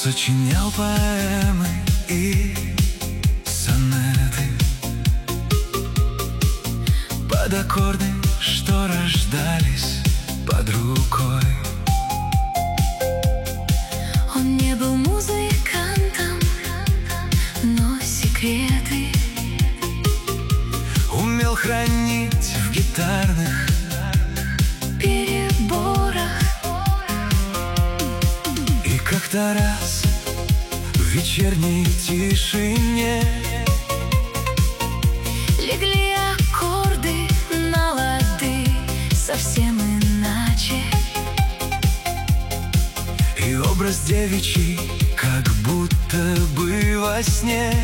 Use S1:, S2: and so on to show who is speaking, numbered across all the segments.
S1: сочинял поэмы и сонеты под аккорды, что рождались под рукой.
S2: Он не был музыкантом, но секреты
S1: умел хранить в гитарных
S2: переборах.
S1: И как-то раз в вечерней тишине
S2: легли аккорды на лады совсем иначе.
S1: И образ девичий, как будто бы во сне,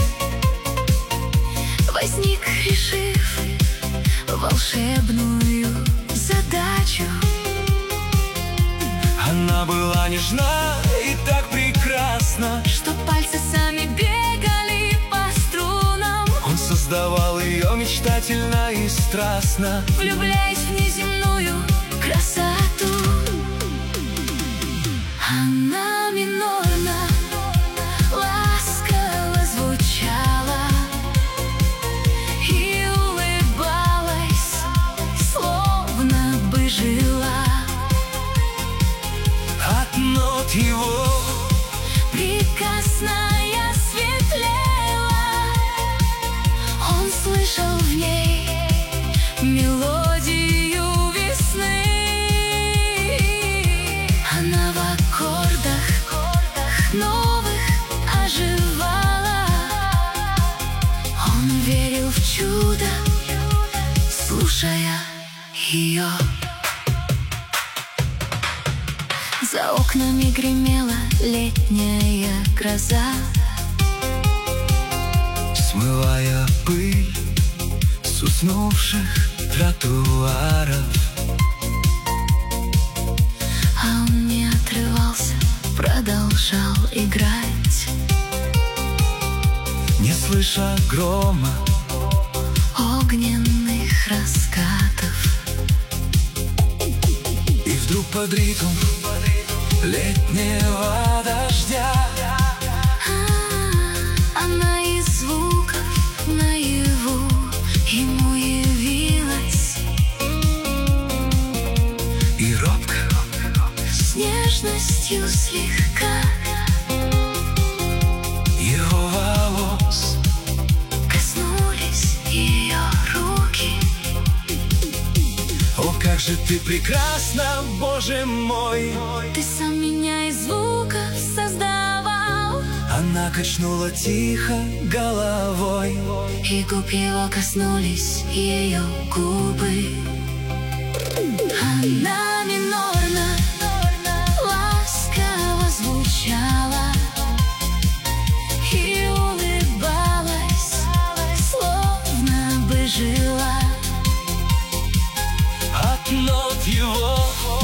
S2: возник, решив волшебную задачу.
S1: она была нежна и так прекрасна,
S2: Что пальцы сами бегали по струнам,
S1: он создавал ее мечтательно и страстно,
S2: влюбляясь в неземную красоту. Она минорно, ласково звучала и улыбалась, словно бы жила.
S1: от нот его
S2: Прекрасная светлела, он слышал в ней мелодию весны. Она в аккордах новых оживала, он верил в чудо, слушая ее. За окнами гремела летняя гроза,
S1: смывая пыль с уснувших тротуаров.
S2: а он не отрывался, продолжал играть,
S1: Не слыша грома,
S2: огненных раскатов.
S1: и вдруг под ритм летнего дождя
S2: Она из звуков наяву ему явилась,
S1: и робко
S2: с нежностью слегка
S1: его волос
S2: коснулись ее руки.
S1: О, как же ты прекрасна, Боже мой!
S2: Ты сам меня из звуков создавал,
S1: Она качнула тихо головой,
S2: и губ его коснулись ее губы. Она минорно, ласково звучала и улыбалась, словно бы жила.
S1: от нот его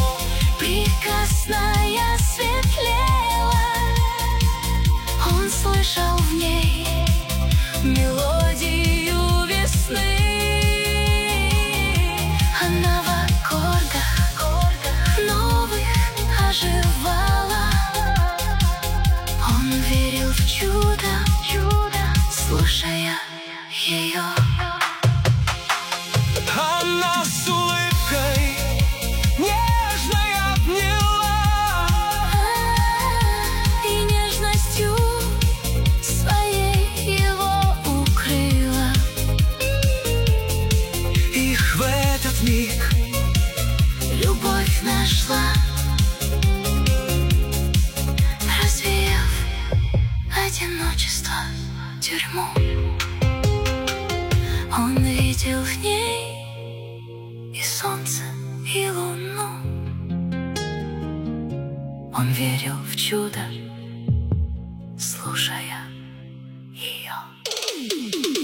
S2: Прекрасная светлела, он слышал в ней мелодию весны. Она в аккордах новых оживала, он верил в чудо, слушая ее.
S1: Она с улыбкой нежной обняла,
S2: И нежностью своей его укрыла.
S1: их в этот миг
S2: Любовь нашла, развеяв одиночество, тюрьму. Он видел в ней и солнце, и луну. Он верил в чудо, слушая ее.